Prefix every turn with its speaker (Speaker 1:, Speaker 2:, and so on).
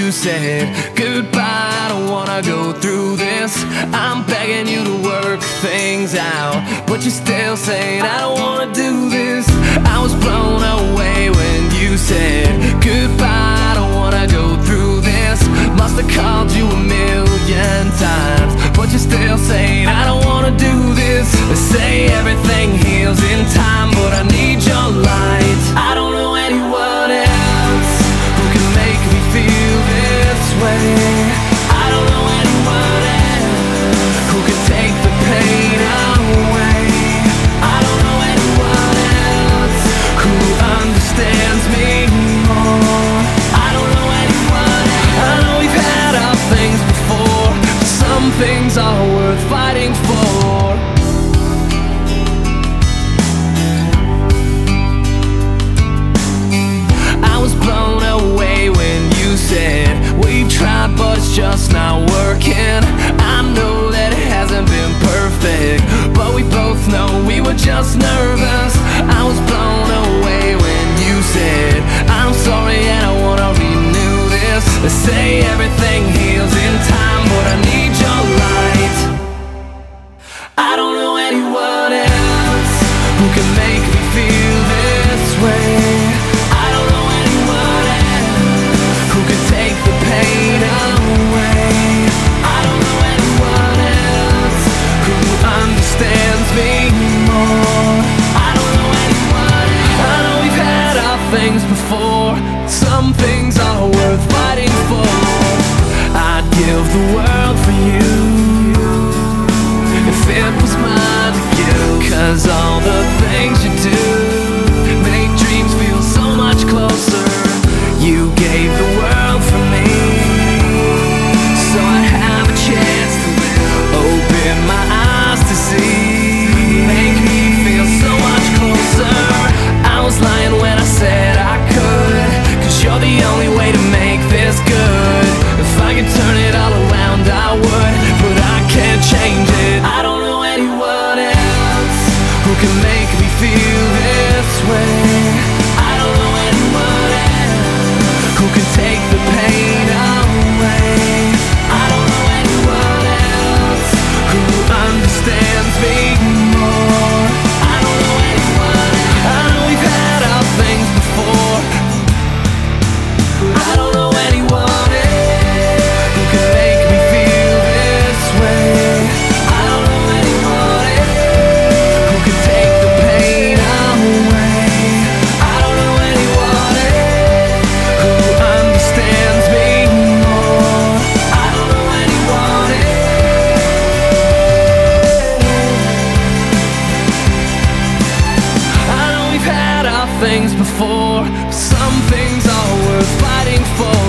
Speaker 1: you said goodbye. I don't wanna go through this. I'm begging you to work things out, but you're still saying I don't wanna do this. I was blown away when you said goodbye. I don't wanna go through this. Must have called you a million times, but you're still saying I don't wanna do this. They say everything heals in time, but I need your light. I don't know anyone else who can make me feel this way. I don't know anyone else who can take the pain away. I don't know anyone else who understands me more. I don't know anyone else. I know we've had our things before, but some things are worth fighting for. Blown away when you said we tried but it's just not working. I know that it hasn't been perfect, but we both know we were just nervous. I was blown away when you said I'm sorry and I wanna renew this. They say everything heals in time, but I need your light. I don't know anyone else who can make me feel this way. Pain away. I don't know anyone else who understands me more. I don't know anyone else. I know we've had our things before. Some things are worth fighting for. I'd give the world for you if it was mine to give. 'Cause all the things you do make dreams feel so much closer. You gave the world for me, so I have a chance to open my eyes to see. Make me feel so much closer. I was lying when I said I could, 'cause you're the only way to make this good. If I could turn it all around I would, but I can't change it. I don't know anyone else who can make me feel this way. I don't know anyone else who can take the pain away. I don't know anyone else who understands me more. I don't know anyone else. I know we've had our things before, but I don't know anyone else who can make me feel this way. I don't know anyone else who can take the pain away. I don't know anyone else who understands me more. I don't know anyone else. I know we've had our things before, but some things are worth fighting for.